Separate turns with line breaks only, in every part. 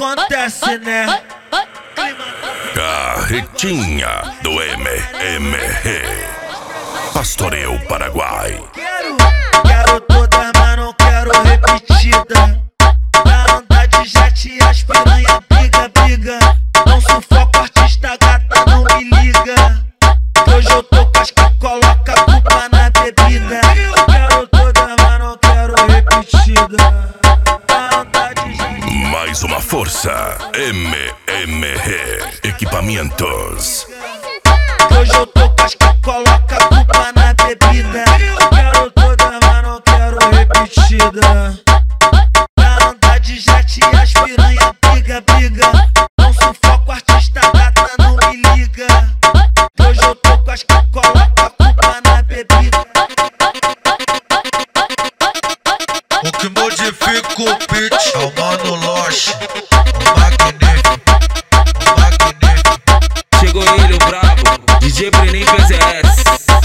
acontece, né?
Carretinha do MMR Pastoreio Paraguai.
Quero todas, mas não quero repetida. Na anda de jet as piranha briga. Não sufoco artista gata, não me liga. Hoje eu tô com as que coloca a culpa na bebida. Quero todas, mas não quero repetida. Na anda de jet.
Mais uma força MMR Equipamentos.
Hoje eu tô com as que coloca a culpa na bebida. Quero toda, mas não quero repetida. Na anda de jet as piranha briga. Não sufoco artista gata, não me liga. Hoje eu tô com as que coloca a culpa na bebida.
O que modifica o beat é o Mano Loche, o magnífico.
Chegou ele, o brabo, DJ Brenin PZS.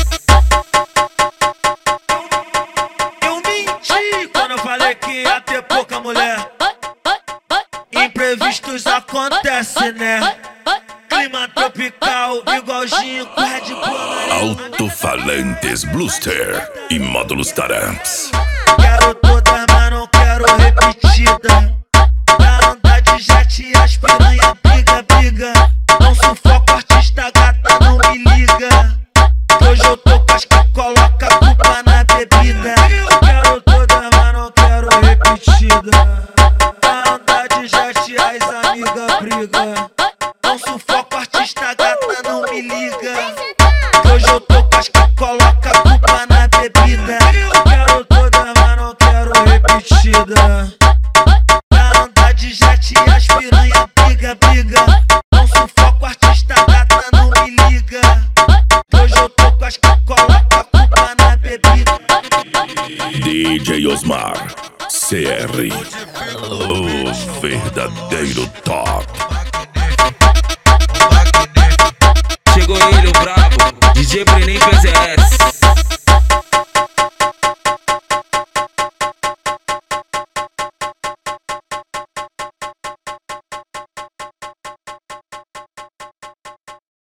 Eu menti quando eu falei que ia ter pouca mulher. Imprevistos acontecem, né? Clima tropical, igualzinho com Red Bull.
Alto-falantes Bluster e módulos Taramps.
Quero todas, mas não quero repetida. Na anda de jet as piranha briga. Não sufoco artista gata, não me liga. Hoje eu tô com as que coloca a culpa na bebida. Quero todas, mas não quero repetida. Na anda de jet as amigas briga. Não sufoco artista gata, não me liga. Hoje eu tô com as que coloca a culpa na bebida. Quero todas, mas não quero repetida. Na anda de jet as piranha briga. Não sufoco artista gata, não me liga. Hoje eu tô com as que coloca a culpa na bebida.
DJ Osmar CR, o verdadeiro top.
Chegou ele, o brabo, DJ Brenin PZS.